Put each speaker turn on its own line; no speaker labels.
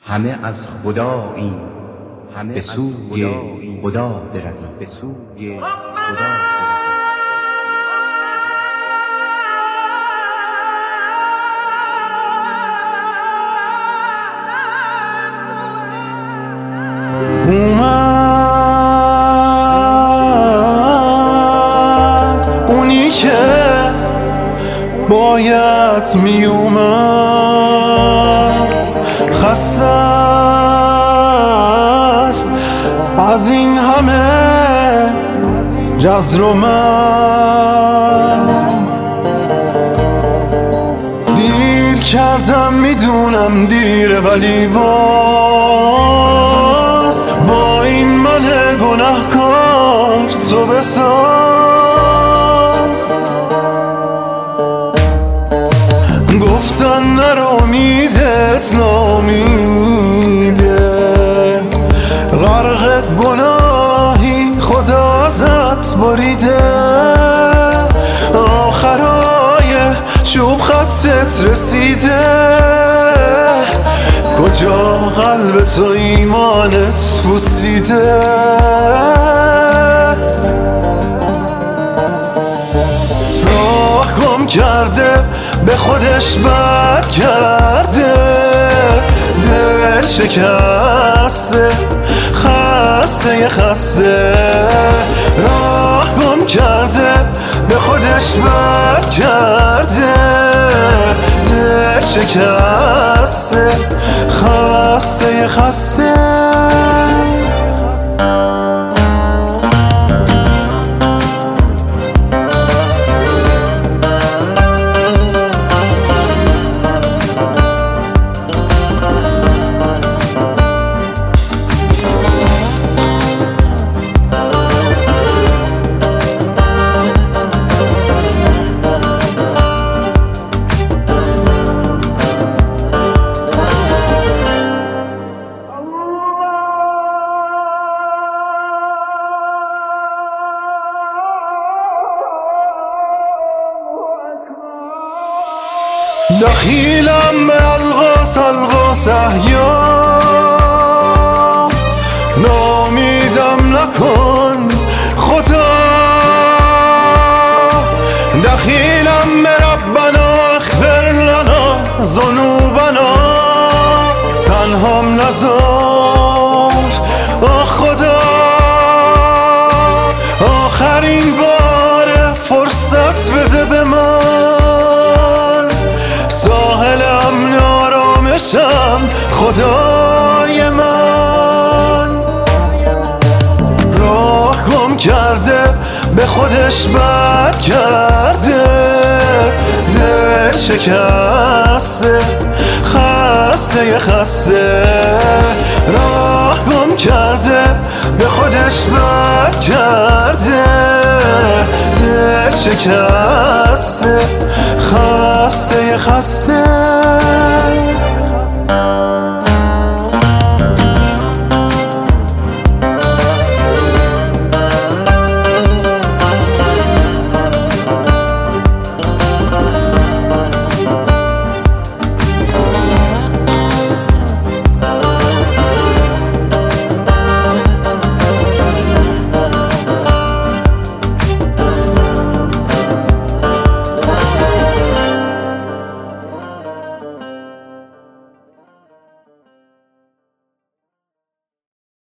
همه از خداییم، به سوی خدا برویم.
اومد اونی که باید می اومد، خسته است از این همه جزر و من. دیر کردم میدونم دیره، ولی باز با این من گناهکار تو بساز. گفتن نرو امیدت نامیده، غرق گناهی خدا ازت بریده. آخرای چوب خطت رسیده، کجا قلب تو ایمانت پوسیده. راه گم کرده به خودش بد کرده، دل شکسته خسته خسته. راه گم کرده به خودش بد کرده، دل شکسته خسته خسته. دخیلم به الغاس احیا، نامیدم نکن خدا. دخیلم به ربنا اغفر لنا ذنوبنا، تنهام نذار خدا. آخرین بار فرصت بده به من، ساحل امن آرامشم خدای من. راه گم کرده به خودش بد کرده، دل شکسته خسته خسته. راه گم کرده به خودش بد کرده، دل شکسته خسته خسته.